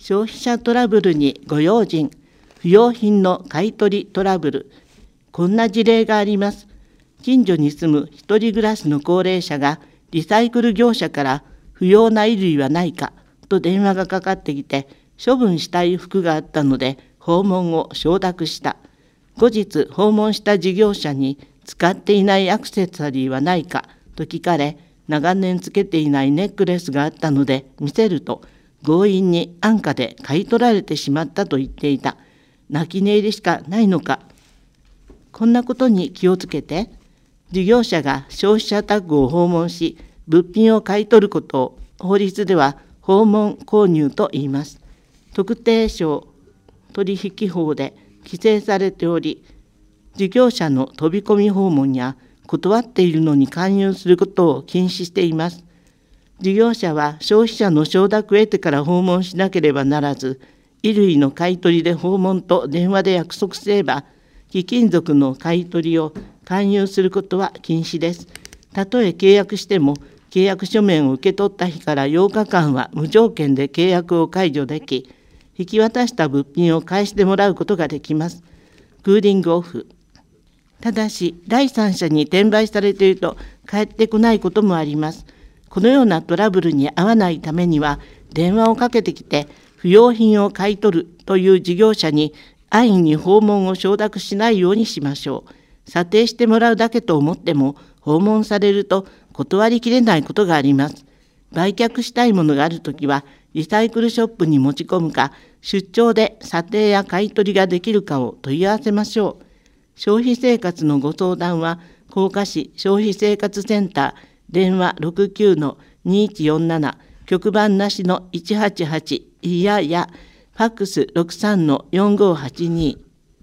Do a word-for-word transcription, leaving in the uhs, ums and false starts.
消費者トラブルにご用心、不用品の買い取りトラブル。こんな事例があります。近所に住む一人暮らしの高齢者がリサイクル業者から不要な衣類はないかと電話がかかってきて、処分したい服があったので訪問を承諾した。後日訪問した事業者に使っていないアクセサリーはないかと聞かれ、長年つけていないネックレスがあったので見せると、強引に安価で買い取られてしまったと言っていた。泣き寝入りしかないのか。こんなことに気をつけて、事業者が消費者タッグを訪問し、物品を買い取ることを法律では訪問購入と言います。特定商取引法で規制されており、事業者の飛び込み訪問や断っているのに勧誘することを禁止しています。事業者は消費者の承諾を得てから訪問しなければならず、衣類の買い取りで訪問と電話で約束すれば、貴金属の買い取りを勧誘することは禁止です。たとえ契約しても、契約書面を受け取った日からようかかんは無条件で契約を解除でき、引き渡した物品を返してもらうことができます。クーリングオフ。ただし、第三者に転売されていると返ってこないこともあります。このようなトラブルに遭わないためには、電話をかけてきて不用品を買い取るという事業者に安易に訪問を承諾しないようにしましょう。査定してもらうだけと思っても、訪問されると断りきれないことがあります。売却したいものがあるときは、リサイクルショップに持ち込むか、出張で査定や買い取りができるかを問い合わせましょう。消費生活のご相談は、甲賀市消費生活センター、電話 ろくきゅうのにいちよんなな、局番なしのいちはちはち、いやや、ファックス ろくさんのよんごはちに。